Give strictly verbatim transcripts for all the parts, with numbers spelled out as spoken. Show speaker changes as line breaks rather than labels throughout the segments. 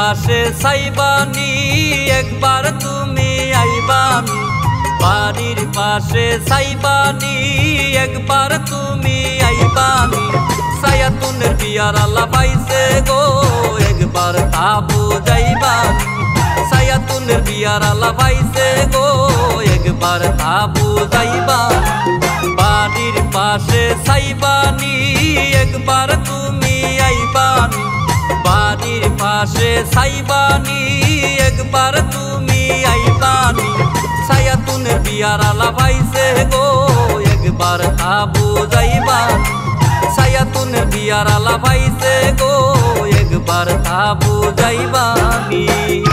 পাশে সাইবানি একবার তুমি আইবানি বাড়ির পাশে সাইবানি একবার তুমি আইবানি সায়াতুনের বিয়ার আল্লাহ পাইছে গো একবার তা বুঝাইবানি সায়াতুনের বিয়ার আল্লাহ পাইছে গো একবার তা বুঝাইবানি বাড়ির পাশে সাইবানি একবার তুমি আইবানি বাড়ির পাশে সাইবানি একবার তুমি আইবানি সায়াতুনের বিয়ার আল্লাহ পাইছে গো একবার তা বুঝাইবানি সায়াতুনের বিয়ার আল্লাহ পাইছে গো একবার তা বুঝাইবানি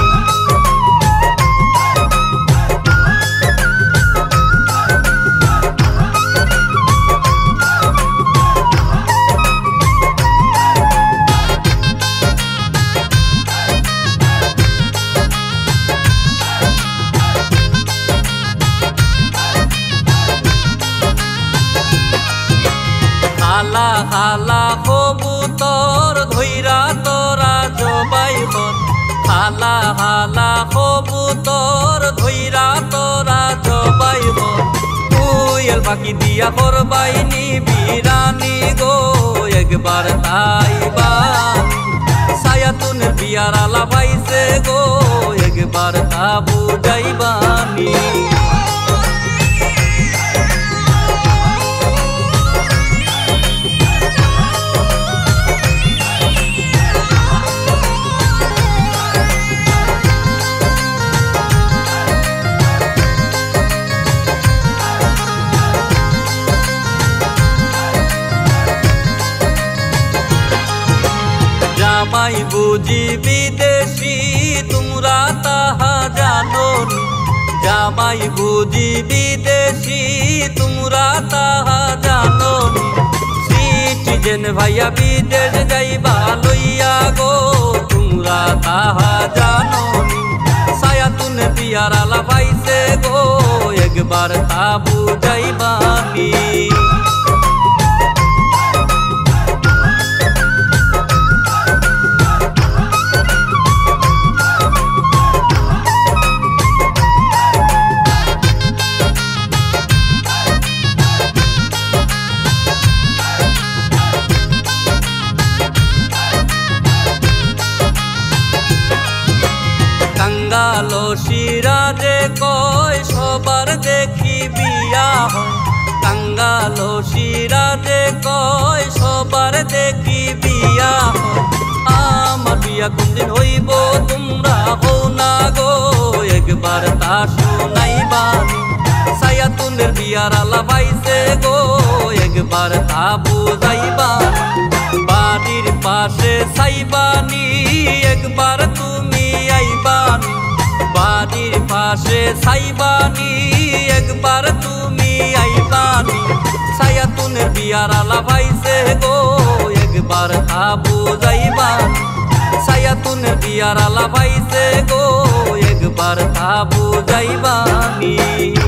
হালা হালা কবুতর ধইরা তোরা জবাই হন হালা হালা কবুতর ধইরা তোরা জবাই হন কুয়েল পাখি দিয়া করবাই নিবি রানী গো একবার তাইবানি সায়াতুনের বিয়ার আল্লাহ পাইছে গো একবার তা বুঝাইবানি জামাই বুঝি বিদেশি তোমরা তাহা জানো জামাই বুঝি বিদেশি তোমরা তাহা জানো সিটিজেন ভাইয়া বিদেশ যাইবা লইয়া গো তোমরা তাহা জানো সায়াতুনের বিয়ার আল্লাহ পাইছে গো একবার তা বুঝাইবানি কাঙ্গালো সিরাজে কয় সবার দেখি বিয়া হয় কাঙ্গালো সিরাজে কয় সবার দেখি বিয়া হয় আমার বিয়া কোনদিন হইব তোমরা হো না গো একবার তা শুনাইবানি সায়াতুনের বিয়ার আল্লাহ পাইছে গো একবার তা বুঝাইবানি বাড়ির পাশে সাইবানি একবার তুমি আইবানি বাড়ির পাশে সাইবানি একবার তুমি আইবানি সায়াতুনের বিয়ার আল্লাহ পাইছে গো একবার তা বুঝাইবানি সায়াতুনের বিয়ার আল্লাহ পাইছে গো একবার তা বুঝাইবানি।